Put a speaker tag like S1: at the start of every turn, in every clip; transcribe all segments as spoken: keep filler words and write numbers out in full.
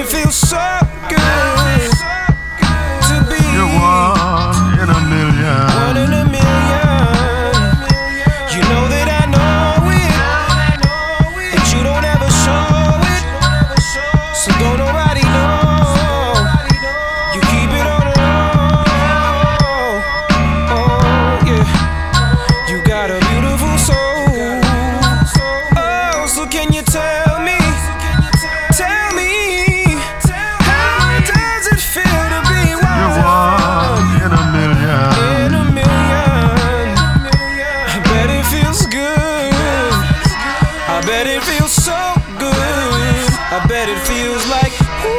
S1: feels so good to be.
S2: You're one in a million.
S1: One in a million. You know that I know it, but you don't ever show it. So don't nobody know. You keep it on the low. Oh yeah. You got a beautiful soul. Oh, so can you tell me? Tell me, how does it feel to be one?
S2: You're one in a million.
S1: In a million. I bet it feels good. I bet it feels so good. I bet it feels like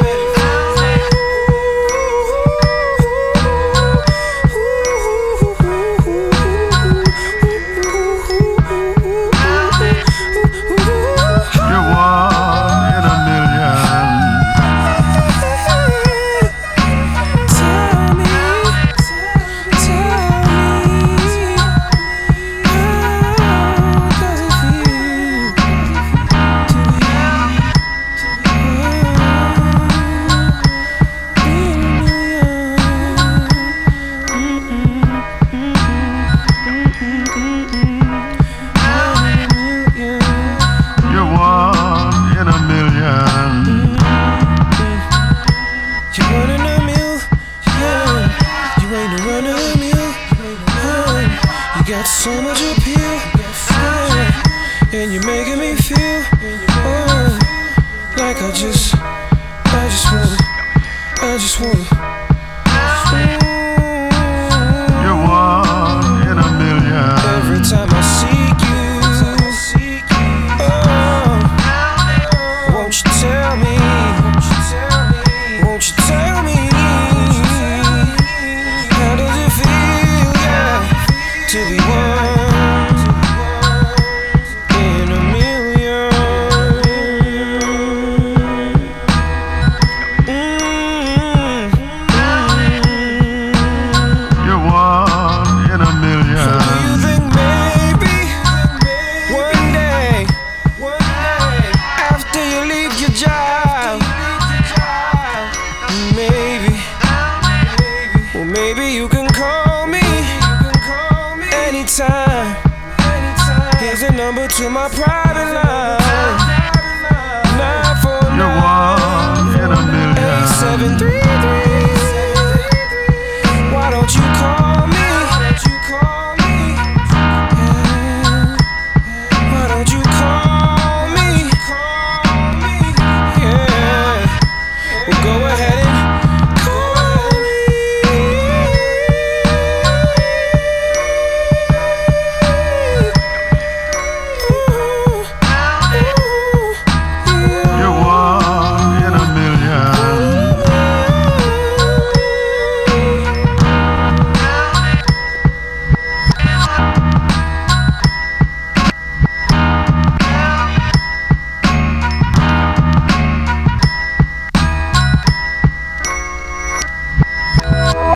S2: You're one in a million.
S1: Tell me, tell me, how does it feel to be in a million?
S2: You're one in a million.
S1: You one in a million. You ain't a one in a million. You got so much appeal, yeah. And you're making me feel oh, like I just, I just wanna, I just wanna.
S2: You're one in a million.
S1: Every time I seek you, oh, won't you tell me? Won't you tell me? How does it feel, yeah, to be one in a million? Mm-hmm.
S2: You're one in a million.
S1: Do you think maybe one day, after you leave your job, maybe, well maybe you can call me anytime. Here's a number to my private